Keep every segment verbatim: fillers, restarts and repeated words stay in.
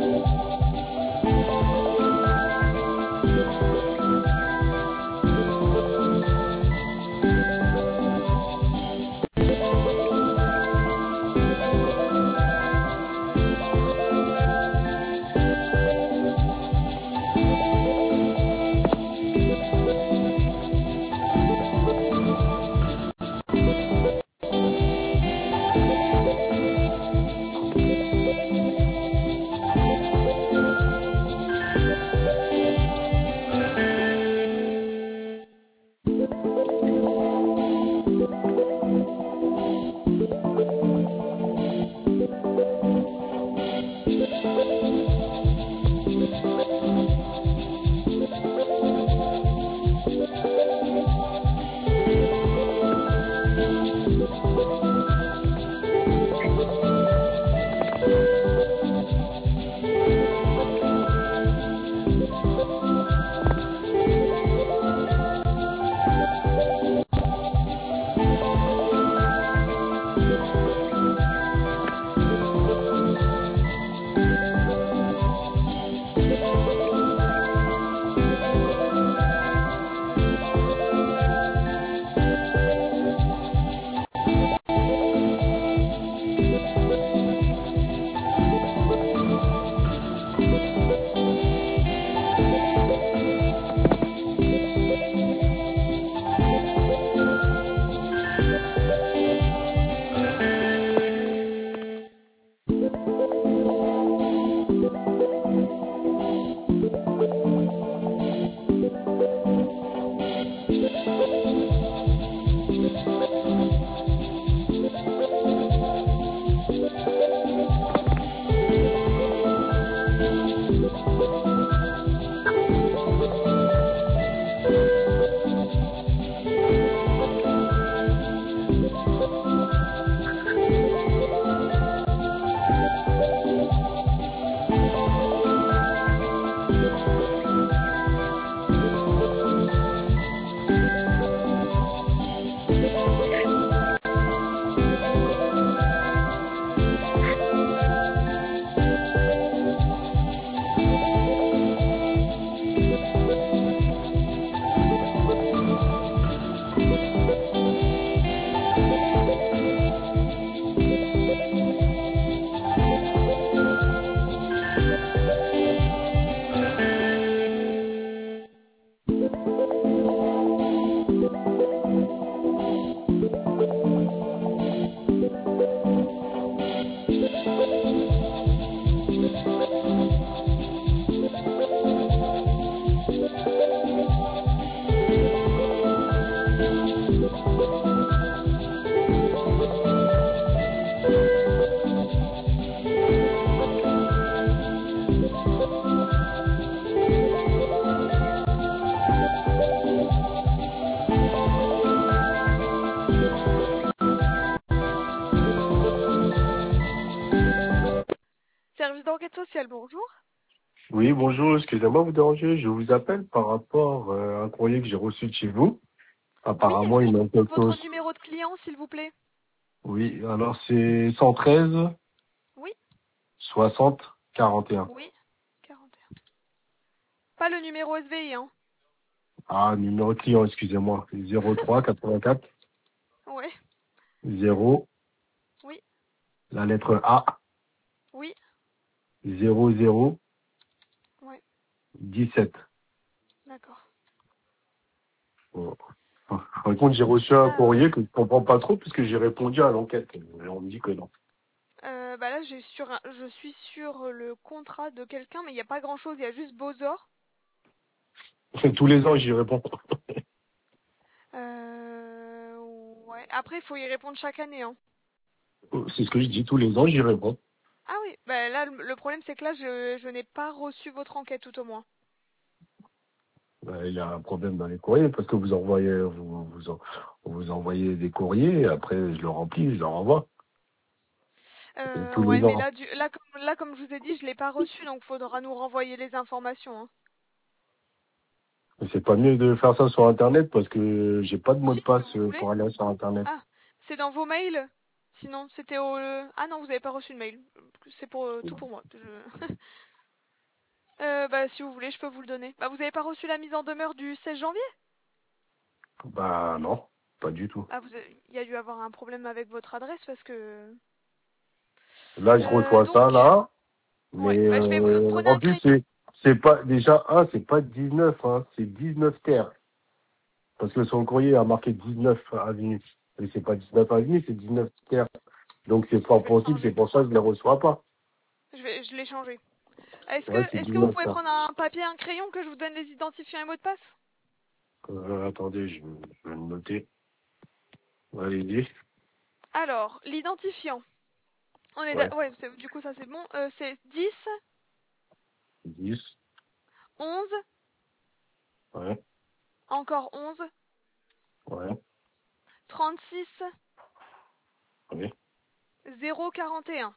Service d'enquête sociale, bonjour. Oui, bonjour, excusez-moi de vous déranger. Je vous appelle par rapport euh, à un courrier que j'ai reçu de chez vous. Oui, Apparemment, est-ce que il je manque peux prendre quelque votre chose. numéro de client, s'il vous plaît? Oui, alors c'est cent treize Oui, soixante quarante et un. oui, quarante et un. Pas le numéro S V I, hein? Ah, numéro de client, excusez-moi. zéro trois quatre-vingt-quatre Ouais, zéro, oui, la lettre A, oui, zéro zéro ouais, dix-sept. d'accord. Bon. Par contre, j'ai reçu un Ah, courrier que je comprends pas trop puisque j'ai répondu à l'enquête. Et on me dit que non. euh, bah là, j'ai sur un- je suis sur le contrat de quelqu'un, mais il n'y a pas grand-chose, il y a juste Bozor. Tous les ans, j'y réponds. Euh, ouais, après, il faut y répondre chaque année, hein. C'est ce que je dis, tous les ans, j'y réponds. Ah oui, bah là, le le problème, c'est que là, je, je n'ai pas reçu votre enquête, tout au moins. Ben, il y a un problème dans les courriers parce que vous envoyez, vous, vous, en- vous envoyez des courriers, et après je le remplis, je le renvoie. Et Euh, tous ouais, les mais ans. là, du, là, comme, là, comme je vous ai dit, je l'ai pas reçu, donc faudra nous renvoyer les informations, hein. Mais c'est pas mieux de faire ça sur Internet parce que j'ai pas de mot Si, de si passe vous euh, voulez. pour aller sur Internet. Ah, c'est dans vos mails? Sinon, c'était au... Ah non, vous n'avez pas reçu de mail. C'est pour euh, tout pour moi. Je- Euh, bah, si vous voulez, je peux vous le donner. Bah, vous avez pas reçu la mise en demeure du seize janvier? Bah non, pas du tout. Ah, vous avez- il y a dû avoir un problème avec votre adresse parce que... Là, je Euh, reçois ça, donc, là. ouais, Mais bah, je vais... vous- euh, Prenez en un plus, crayon. c'est c'est pas déjà un, c'est pas dix-neuf, hein, c'est dix-neuf terres. Parce que son courrier a marqué dix-neuf avenue. Et c'est pas dix-neuf avenue, c'est dix-neuf terres. Donc c'est pas Je vais le possible, c'est changer. pour ça que je ne les reçois pas. Je vais, je l'ai changé. Est-ce Ouais, que, c'est est-ce que vous dix-neuf pouvez terres. prendre un papier, un crayon, que je vous donne les identifiants et mots de passe? Euh, attendez, je, je vais le noter. Allez-y. Alors, l'identifiant. On est Ouais, d'a- ouais, c'est- du coup, ça c'est bon. Euh, c'est dix, dix. onze, Ouais, encore onze, ouais, trente-six, ouais. zéro quarante et un.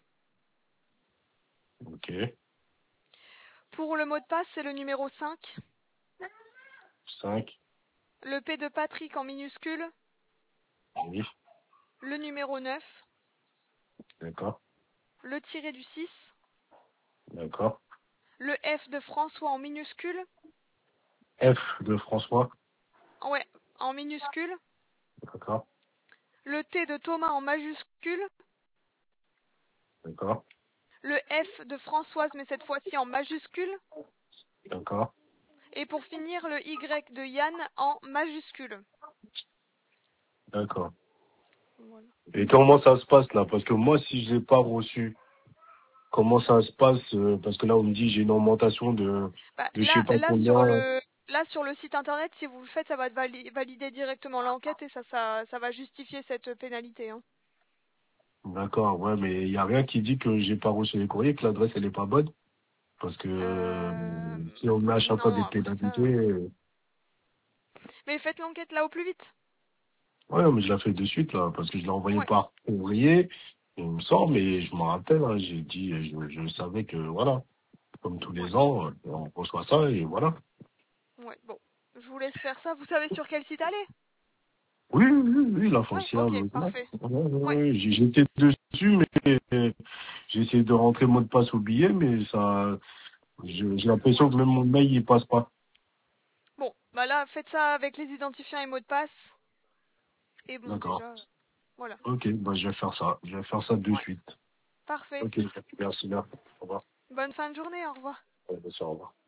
Ok. Pour le mot de passe, c'est le numéro cinq. cinq. Le P de Patrick en minuscule. Oui, Le numéro neuf. d'accord. Le tiré du six. D'accord. Le F de François en minuscule. F de François. Ouais, en minuscule. D'accord. Le T de Thomas en majuscule. D'accord. Le F de Françoise, mais cette fois-ci en majuscule. D'accord. Et pour finir, le Y de Yann en majuscule. D'accord. Voilà. Et comment ça se passe là? Parce que moi, si je l'ai pas reçu, comment ça se passe? euh, Parce que là, on me dit j'ai une augmentation de, Bah, de je sais là, pas là, sur combien. le, là, sur le site internet, si vous le faites, ça va vali- valider directement l'enquête et ça, ça, ça va justifier cette pénalité, hein. D'accord, ouais, mais il n'y a rien qui dit que j'ai pas reçu les courriers, que l'adresse elle est pas bonne. Parce que euh, Euh, si on met à chaque fois non, des après ça. pénalités, euh, euh, Mais faites l'enquête là au plus vite. ouais, mais je la fais de suite là, parce que je l'ai envoyé Ouais, par courrier, il me semble, mais je me rappelle, hein, j'ai dit, je, je savais que voilà, comme tous ouais, les ans, euh, on reçoit ça et voilà. ouais. Bon, je vous laisse faire ça. Vous savez sur quel site aller? Oui, oui, oui, oui, la Ouais, foncière, ok, logement. parfait. Ouais, ouais, Ouais, ouais, j'ai- j'étais dessus, mais euh, j'ai essayé de rentrer mot de passe au billet, mais ça, je- j'ai l'impression ouais. que même mon mail il passe pas. Bon, bah là, faites ça avec les identifiants et mots de passe. Et bon, D'accord. déjà, voilà. Ok, bah je vais faire ça. Je vais faire ça de Ouais, suite. parfait. Ok, merci bien. Au revoir. Bonne fin de journée, au revoir. Ouais, bien sûr, au revoir.